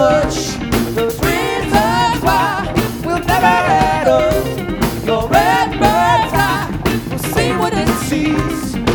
much. Those reasons why we'll never add up. Your red bird's eye will see what it sees.